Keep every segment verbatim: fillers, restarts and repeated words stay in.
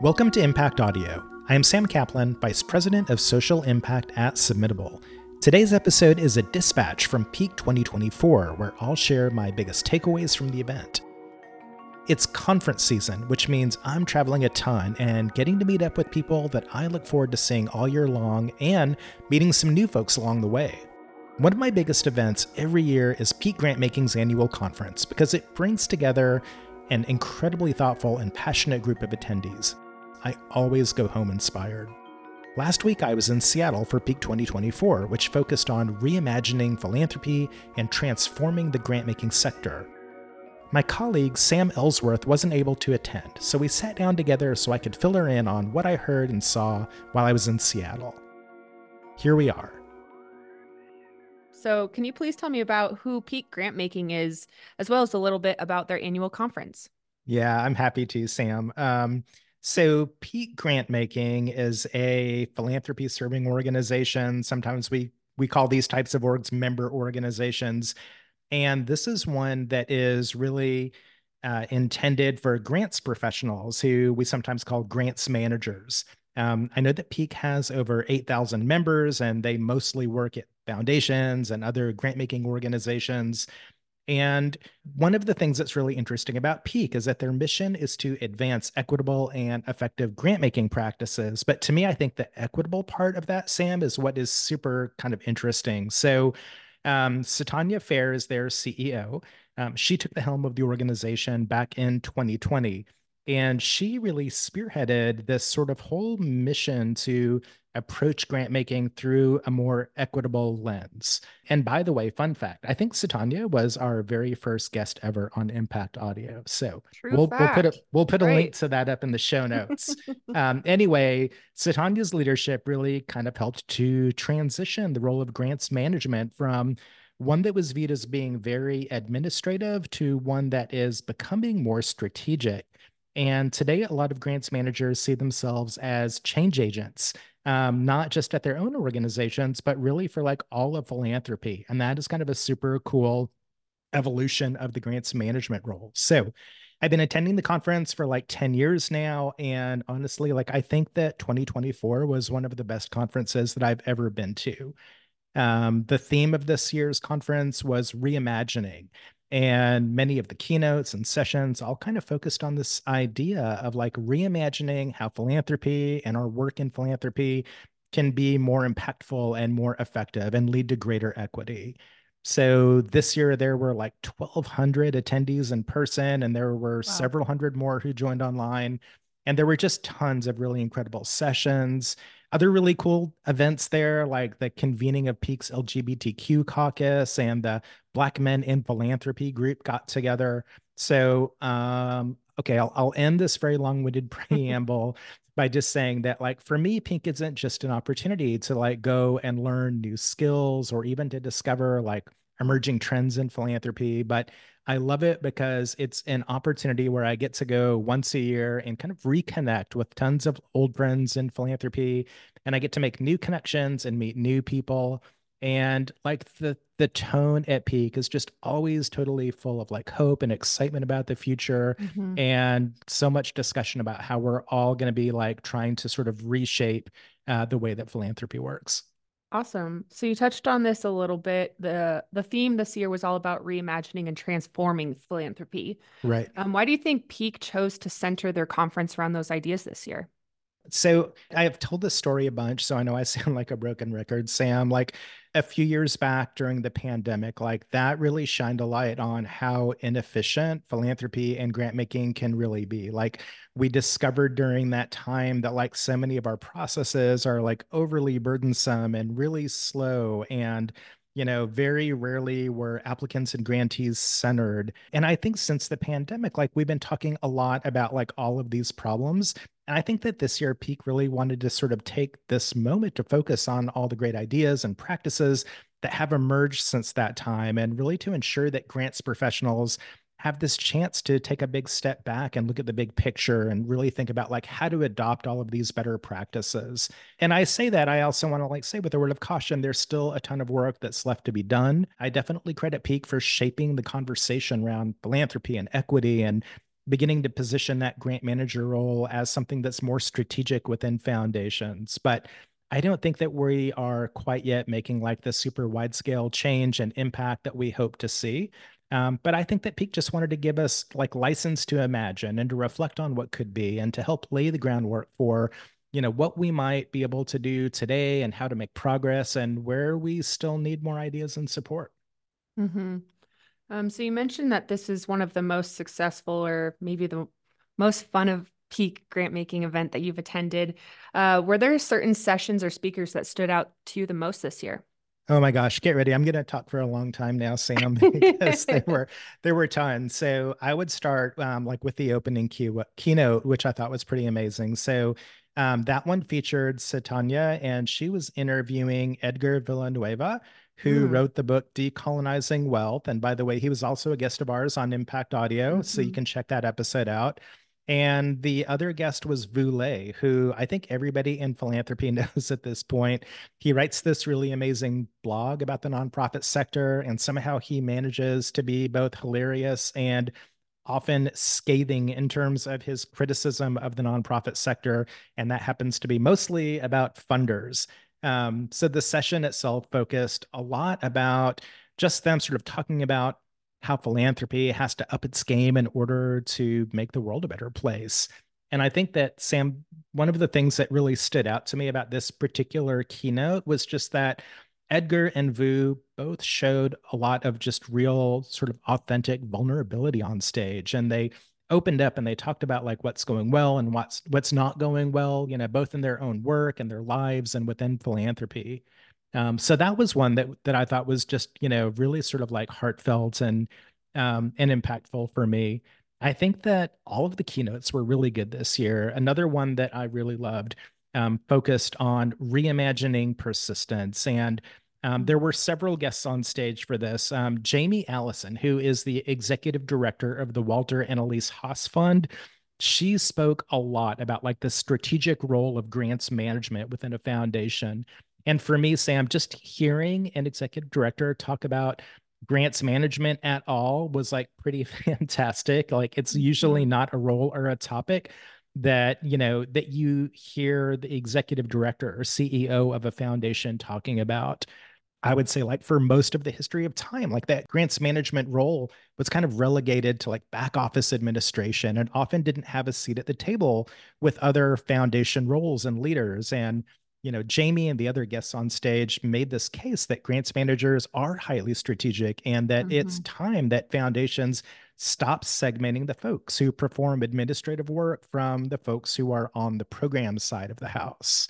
Welcome to Impact Audio. I am Sam Kaplan, Vice President of Social Impact at Submittable. Today's episode is a dispatch from Peak twenty twenty-four, where I'll share my biggest takeaways from the event. It's conference season, which means I'm traveling a ton and getting to meet up with people that I look forward to seeing all year long and meeting some new folks along the way. One of my biggest events every year is Peak Grantmaking's annual conference because it brings together an incredibly thoughtful and passionate group of attendees. I always go home inspired. Last week I was in Seattle for Peak twenty twenty-four, which focused on reimagining philanthropy and transforming the grantmaking sector. My colleague Sam Ellsworth wasn't able to attend, so we sat down together so I could fill her in on what I heard and saw while I was in Seattle. Here we are. So can you please tell me about who Peak Grantmaking is, as well as a little bit about their annual conference? Yeah, I'm happy to, Sam. Um, so Peak Grantmaking is a philanthropy serving organization. Sometimes we we call these types of orgs member organizations. And this is one that is really uh, intended for grants professionals who we sometimes call grants managers. Um, I know that Peak has over eight thousand members, and they mostly work at foundations and other grant-making organizations. And one of the things that's really interesting about Peak is that their mission is to advance equitable and effective grant-making practices. But to me, I think the equitable part of that, Sam, is what is super kind of interesting. So um, Satanya Fair is their C E O. Um, she took the helm of the organization back in twenty twenty. And she really spearheaded this sort of whole mission to approach grant making through a more equitable lens. And by the way, fun fact, I think Satanya was our very first guest ever on Impact Audio. So True we'll fact. we'll put a we'll put a Great. link to that up in the show notes. um, anyway, Satanya's leadership really kind of helped to transition the role of grants management from one that was viewed as being very administrative to one that is becoming more strategic. And today, a lot of grants managers see themselves as change agents, um, not just at their own organizations, but really for like all of philanthropy. And that is kind of a super cool evolution of the grants management role. So I've been attending the conference for like ten years now. And honestly, like I think that twenty twenty-four was one of the best conferences that I've ever been to. Um, the theme of this year's conference was reimagining. And many of the keynotes and sessions all kind of focused on this idea of like reimagining how philanthropy and our work in philanthropy can be more impactful and more effective and lead to greater equity. So this year there were like twelve hundred attendees in person, and there were wow. several hundred more who joined online. And there were just tons of really incredible sessions. Other really cool events there, like the convening of Peak's L G B T Q caucus and the Black Men in Philanthropy group got together. So, um, okay, I'll, I'll end this very long-winded preamble by just saying that, like, for me, Peak isn't just an opportunity to like go and learn new skills or even to discover like emerging trends in philanthropy, but I love it because it's an opportunity where I get to go once a year and kind of reconnect with tons of old friends in philanthropy. And I get to make new connections and meet new people. And like the, the tone at Peak is just always totally full of like hope and excitement about the future. Mm-hmm. And so much discussion about how we're all going to be like trying to sort of reshape uh, the way that philanthropy works. Awesome. So you touched on this a little bit. The the theme this year was all about reimagining and transforming philanthropy. Right. Um, why do you think Peak chose to center their conference around those ideas this year? So I have told this story a bunch, so I know I sound like a broken record, Sam. Like a few years back during the pandemic, like that really shined a light on how inefficient philanthropy and grant making can really be. Like we discovered during that time that like so many of our processes are like overly burdensome and really slow, and you know, very rarely were applicants and grantees centered. And I think since the pandemic, like we've been talking a lot about like all of these problems. And I think that this year Peak really wanted to sort of take this moment to focus on all the great ideas and practices that have emerged since that time, and really to ensure that grants professionals have this chance to take a big step back and look at the big picture and really think about like how to adopt all of these better practices. And I say that, I also want to like say with a word of caution, there's still a ton of work that's left to be done. I definitely credit Peak for shaping the conversation around philanthropy and equity and beginning to position that grant manager role as something that's more strategic within foundations. But I don't think that we are quite yet making like the super wide scale change and impact that we hope to see. Um, but I think that Peak just wanted to give us like license to imagine and to reflect on what could be and to help lay the groundwork for, you know, what we might be able to do today and how to make progress and where we still need more ideas and support. Mm-hmm. Um, so you mentioned that this is one of the most successful or maybe the most fun of peak grant making event that you've attended. Uh, were there certain sessions or speakers that stood out to you the most this year? Oh my gosh, get ready. I'm going to talk for a long time now, Sam, because there were there were tons. So I would start um, like with the opening key, keynote, which I thought was pretty amazing. So um, that one featured Satanya, and she was interviewing Edgar Villanueva, who Mm, wrote the book Decolonizing Wealth. And by the way, he was also a guest of ours on Impact Audio, so you mhm. can check that episode out. And the other guest was Vu Le, who I think everybody in philanthropy knows at this point. He writes this really amazing blog about the nonprofit sector, and somehow he manages to be both hilarious and often scathing in terms of his criticism of the nonprofit sector. And that happens to be mostly about funders. Um, so the session itself focused a lot about just them sort of talking about how philanthropy has to up its game in order to make the world a better place. And I think that, Sam, one of the things that really stood out to me about this particular keynote was just that Edgar and Vu both showed a lot of just real sort of authentic vulnerability on stage. And they opened up and they talked about like what's going well and what's what's not going well, you know, both in their own work and their lives and within philanthropy. Um, so that was one that that I thought was just, you know, really sort of like heartfelt and um, and impactful for me. I think that all of the keynotes were really good this year. Another one that I really loved um, focused on reimagining persistence. And um, there were several guests on stage for this. Um, Jamie Allison, who is the executive director of the Walter and Elise Haas Fund, she spoke a lot about like the strategic role of grants management within a foundation. And for me, Sam, just hearing an executive director talk about grants management at all was like pretty fantastic. Like it's usually Mhm. not a role or a topic that, you know, that you hear the executive director or C E O of a foundation talking about. I would say, like, for most of the history of time, like that grants management role was kind of relegated to like back office administration and often didn't have a seat at the table with other foundation roles and leaders. And, you know, Jamie and the other guests on stage made this case that grants managers are highly strategic and that it's Mhm. time that foundations stop segmenting the folks who perform administrative work from the folks who are on the program side of the house.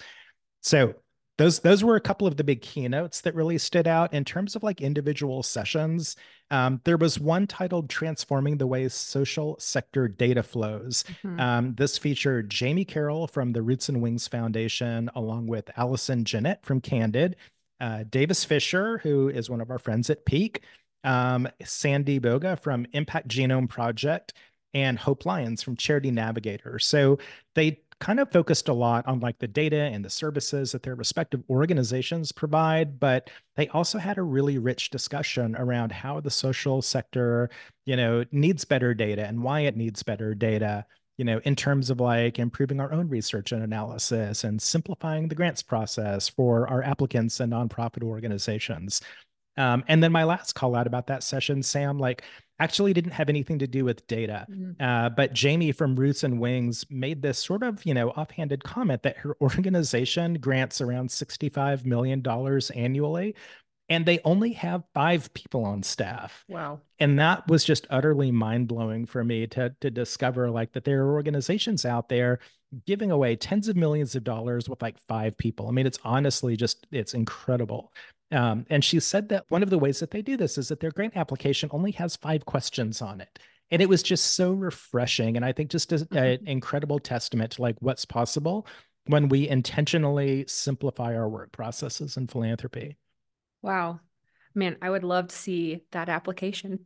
So those those were a couple of the big keynotes that really stood out in terms of like individual sessions. Um, there was one titled "Transforming the Way Social Sector Data Flows." Mhm. Um, this featured Jamie Carroll from the Roots and Wings Foundation, along with Allison Jeanette from Candid, uh, Davis Fisher, who is one of our friends at Peak, um, Sandy Boga from Impact Genome Project, and Hope Lyons from Charity Navigator. So they kind of focused a lot on like the data and the services that their respective organizations provide, but they also had a really rich discussion around how the social sector, you know, needs better data and why it needs better data, you know, in terms of like improving our own research and analysis and simplifying the grants process for our applicants and nonprofit organizations. Um, and then my last call out about that session, Sam, like actually didn't have anything to do with data. Mhm. Uh, but Jamie from Roots and Wings made this sort of, you know, offhanded comment that her organization grants around sixty-five million dollars annually, and they only have five people on staff. Wow. And that was just utterly mind blowing for me to, to discover like that there are organizations out there giving away tens of millions of dollars with like five people. I mean, it's honestly just, it's incredible. Um, and she said that one of the ways that they do this is that their grant application only has five questions on it. And it was just so refreshing. And I think just an Mhm. incredible testament to like what's possible when we intentionally simplify our work processes in philanthropy. Wow. Man, I would love to see that application.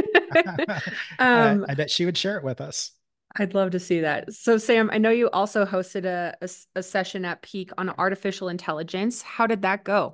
uh, Um, I bet she would share it with us. I'd love to see that. So, Sam, I know you also hosted a, a, a session at Peak on artificial intelligence. How did that go?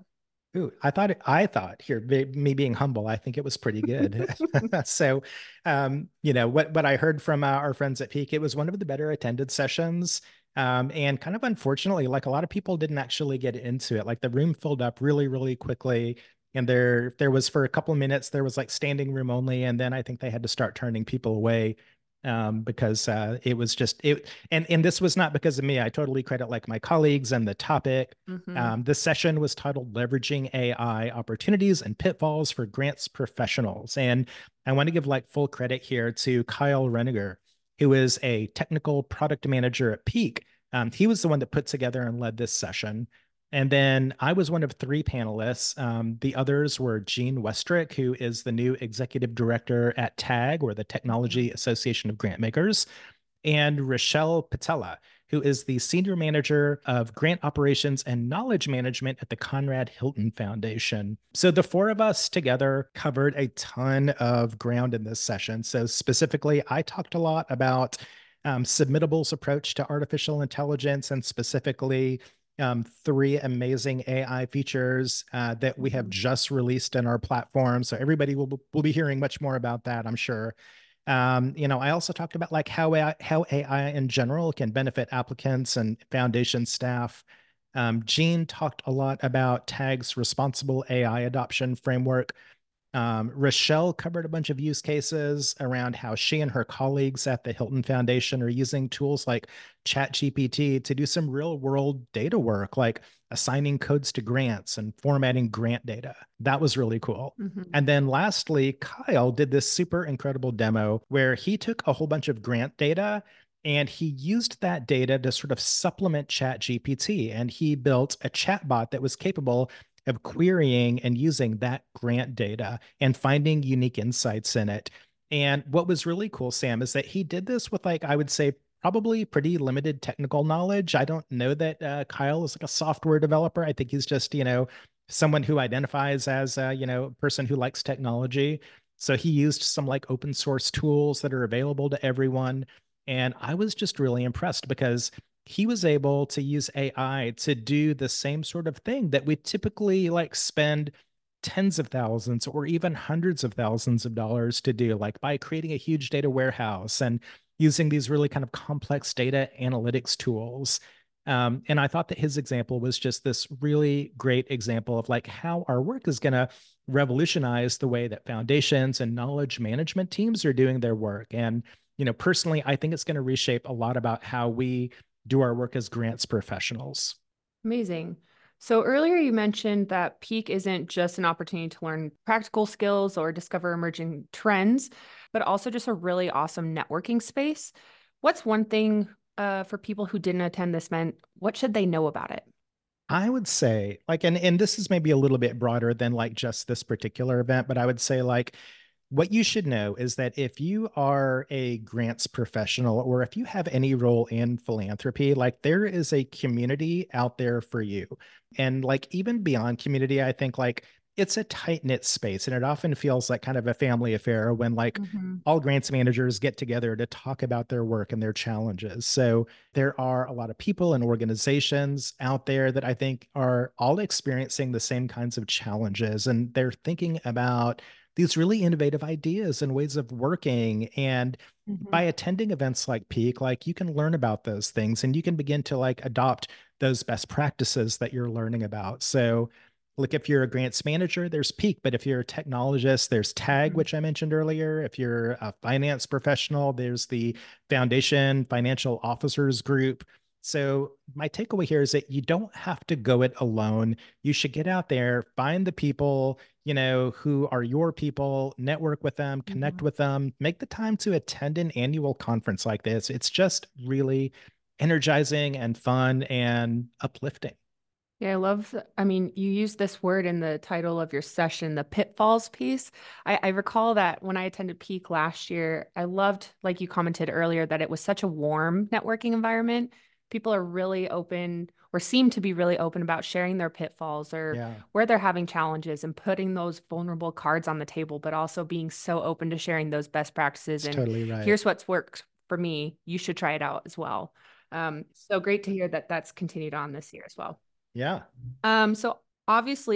Ooh, I thought it, I thought here, be- me being humble, I think it was pretty good. So, um, you know, what what I heard from uh, our friends at Peak, it was one of the better attended sessions. Um, and kind of unfortunately, like a lot of people didn't actually get into it. Like the room filled up really, really quickly. And there there was for a couple of minutes, there was like standing room only. And then I think they had to start turning people away um, because uh, it was just it. And and this was not because of me. I totally credit like my colleagues and the topic. Mm-hmm. Um, this session was titled Leveraging A I Opportunities and Pitfalls for Grants Professionals. And I want to give like full credit here to Kyle Reniger, who is a technical product manager at Peak. Um, he was the one that put together and led this session. And then I was one of three panelists. Um, the others were Gene Westrick, who is the new executive director at TAG, or the Technology Association of Grantmakers, and Rochelle Patella, who is the Senior Manager of Grant Operations and Knowledge Management at the Conrad Hilton Foundation. So the four of us together covered a ton of ground in this session. So specifically, I talked a lot about um, Submitable's approach to artificial intelligence, and specifically um, three amazing A I features uh, that we have Mm-hmm. just released in our platform. So everybody will, will be hearing much more about that, I'm sure. Um, you know, I also talked about like how A I, how A I in general can benefit applicants and foundation staff. Um, Gene talked a lot about TAG's responsible A I adoption framework. Um, Rochelle covered a bunch of use cases around how she and her colleagues at the Hilton Foundation are using tools like ChatGPT to do some real world data work, like assigning codes to grants and formatting grant data. That was really cool. Mm-hmm. And then lastly, Kyle did this super incredible demo where he took a whole bunch of grant data and he used that data to sort of supplement ChatGPT. And he built a chatbot that was capable of querying and using that grant data and finding unique insights in it. And what was really cool, Sam, is that he did this with, like, I would say, probably pretty limited technical knowledge. I don't know that uh, Kyle is like a software developer. I think he's just, you know, someone who identifies as, a, you know, a person who likes technology. So he used some like open source tools that are available to everyone. And I was just really impressed because he was able to use A I to do the same sort of thing that we typically like spend tens of thousands or even hundreds of thousands of dollars to do, like by creating a huge data warehouse and using these really kind of complex data analytics tools. Um, and I thought that his example was just this really great example of like how our work is going to revolutionize the way that foundations and knowledge management teams are doing their work. And, you know, personally, I think it's going to reshape a lot about how we do our work as grants professionals. Amazing. So earlier you mentioned that Peak isn't just an opportunity to learn practical skills or discover emerging trends, but also just a really awesome networking space. What's one thing uh, for people who didn't attend this event? What should they know about it? I would say, like, and and this is maybe a little bit broader than like just this particular event, but I would say like what you should know is that if you are a grants professional or if you have any role in philanthropy, like there is a community out there for you. And like even beyond community, I think like it's a tight-knit space and it often feels like kind of a family affair when like Mm-hmm. all grants managers get together to talk about their work and their challenges. So there are a lot of people and organizations out there that I think are all experiencing the same kinds of challenges and they're thinking about these really innovative ideas and ways of working. And by Mm-hmm. attending events like Peak, like you can learn about those things and you can begin to like adopt those best practices that you're learning about. So like if you're a grants manager, there's Peak, but if you're a technologist, there's TAG, Mm-hmm. which I mentioned earlier. If you're a finance professional, there's the Foundation Financial Officers Group. So my takeaway here is that you don't have to go it alone. You should get out there, find the people, you know, who are your people, network with them, connect Mm-hmm. with them, make the time to attend an annual conference like this. It's just really energizing and fun and uplifting. Yeah, I love, th- I mean, you use this word in the title of your session, the pitfalls piece. I, I recall that when I attended Peak last year, I loved, like you commented earlier, that it was such a warm networking environment. People are really open or seem to be really open about sharing their pitfalls or Yeah, where they're having challenges and putting those vulnerable cards on the table, but also being so open to sharing those best practices. it's And totally right. here's what's worked for me. You should try it out as well. Um, so great to hear that that's continued on this year as well. Yeah. Um, so obviously,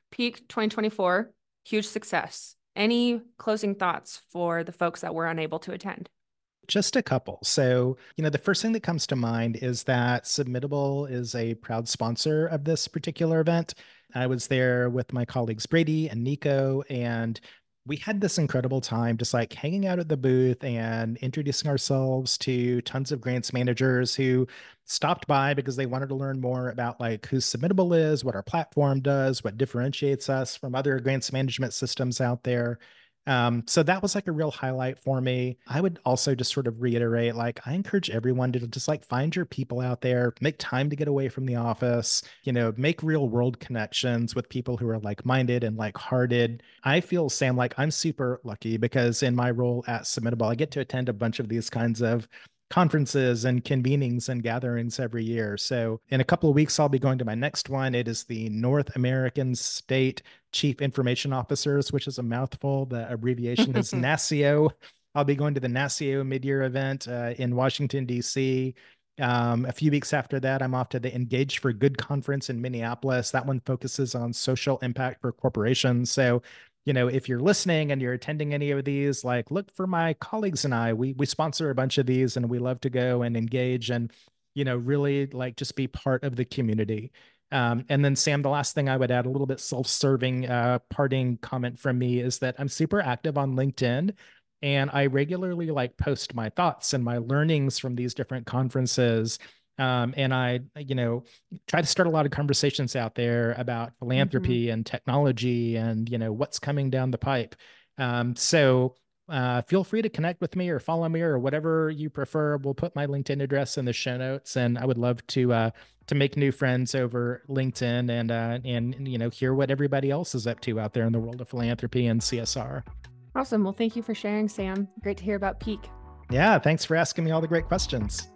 Peak twenty twenty-four, huge success. Any closing thoughts for the folks that were unable to attend? Just a couple. So, you know, the first thing that comes to mind is that Submittable is a proud sponsor of this particular event. I was there with my colleagues Brady and Nico, and we had this incredible time just like hanging out at the booth and introducing ourselves to tons of grants managers who stopped by because they wanted to learn more about like who Submittable is, what our platform does, what differentiates us from other grants management systems out there. Um, so that was like a real highlight for me. I would also just sort of reiterate, like, I encourage everyone to just like find your people out there, make time to get away from the office, you know, make real world connections with people who are like-minded and like-hearted. I feel, Sam, like I'm super lucky because in my role at Submittable, I get to attend a bunch of these kinds of conferences and convenings and gatherings every year. So in a couple of weeks, I'll be going to my next one. It is the North American State Chief Information Officers, which is a mouthful. The abbreviation is NASCIO. I'll be going to the NASCIO mid-year event uh, in Washington, D C. Um, a few weeks after that, I'm off to the Engage for Good conference in Minneapolis. That one focuses on social impact for corporations. So you know, if you're listening and you're attending any of these, like look for my colleagues and I, we, we sponsor a bunch of these and we love to go and engage and, you know, really like just be part of the community. Um, and then Sam, the last thing I would add, a little bit self-serving uh, parting comment from me is that I'm super active on LinkedIn and I regularly like post my thoughts and my learnings from these different conferences. Um, and I, you know, try to start a lot of conversations out there about philanthropy mm-hmm. and technology and, you know, what's coming down the pipe. Um, so uh, feel free to connect with me or follow me or whatever you prefer. We'll put my LinkedIn address in the show notes, and I would love to uh, to make new friends over LinkedIn and uh, and you know hear what everybody else is up to out there in the world of philanthropy and C S R. Awesome. Well, thank you for sharing, Sam. Great to hear about Peak. Yeah, thanks for asking me all the great questions.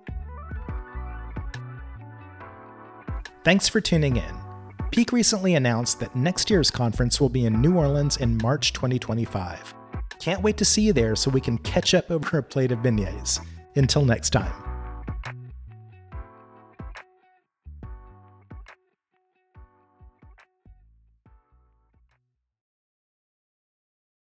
Thanks for tuning in. Peak recently announced that next year's conference will be in New Orleans in March twenty twenty-five. Can't wait to see you there so we can catch up over a plate of beignets. Until next time.